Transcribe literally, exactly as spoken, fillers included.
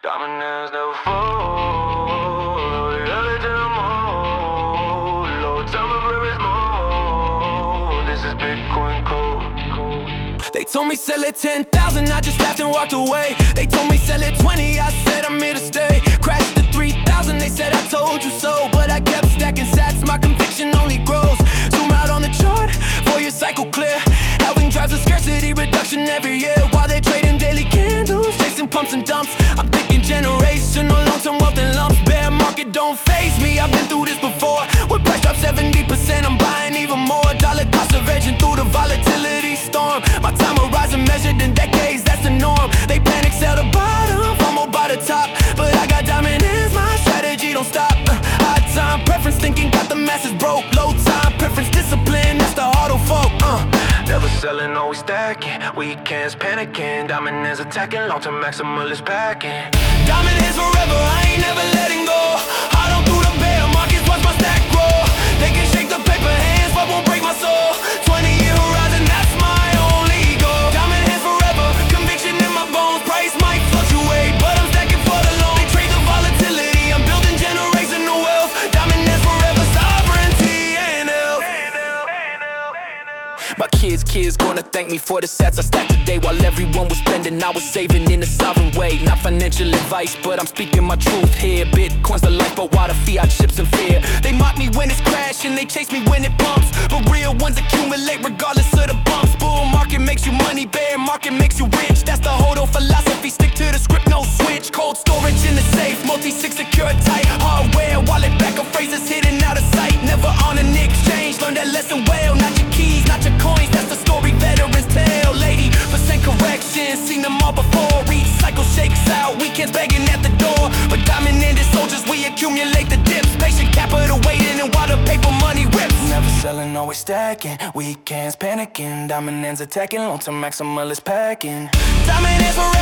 Dominance never fall. They love it to the moon. Lord, tell me where it's more. This is Bitcoin code. They told me sell it ten thousand, I just laughed and walked away. They told me sell it twenty, I said I'm here to stay. Crashed to three thousand, they said I told you so. But I kept stacking sats, my conviction only grows. Zoom out on the chart, for your cycle clear. Halving drives a scarcity reduction every year. While they're trading daily candles, chasing pumps and dumps. I'm thinking generational, long-term wealth in lumps. Bear market don't faze me, I've been through this before. When price drops seventy percent, I'm buying even more. Dollar cost of edging through the volatility storm. My time horizon measured in decades, that's the norm. They panic, sell the bottom, FOMO by the top. But I got diamond hands, my strategy don't stop. uh, High time preference, thinking got the masses broke. Low time preference, discipline, that's the auto folk. uh. Never selling, always stacking. Weekends panicking. Dominance attacking. Long-term maximalist packing. Diamond hands forever, I ain't never letting go. Hard on through the bear markets, watch my stack grow. They can shake the paper hands, but won't break my soul. twenty year horizon, that's my only goal. Diamond hands forever, conviction in my bones. Price might fluctuate, but I'm stacking for the long. They trade the volatility, I'm building generational wealth. Diamond hands forever, sovereignty and health. My kids, kids gonna thank me for the sats I stacked today. While everyone was spending, I was saving in a sovereign way. Not financial advice, but I'm speaking my truth here. Bitcoin's the life, but why the fiat ships in fear? They mock me when it's crashing, they chase me when it pumps. But real ones accumulate regardless of the bumps. Bull market makes you money, bear market makes you rich. That's the Hodl philosophy, stick to the script, no switch. Cold storage in the safe, multi-sig secure tight. Hardware, wallet backup phrases hidden out of sight. Never on an exchange, learn that lesson well. Not your keys, not your coins, that's the story veterans tell. Eighty percent correction, seen them all before. Each cycle shakes out, weekends begging at the door. But diamond-ended soldiers, we accumulate the dips. Patient capital waiting, and while the paper money rips. Never selling, always stacking. Weekends panicking, diamond ends attacking. Long-term maximalist packing. Diamond ends forever.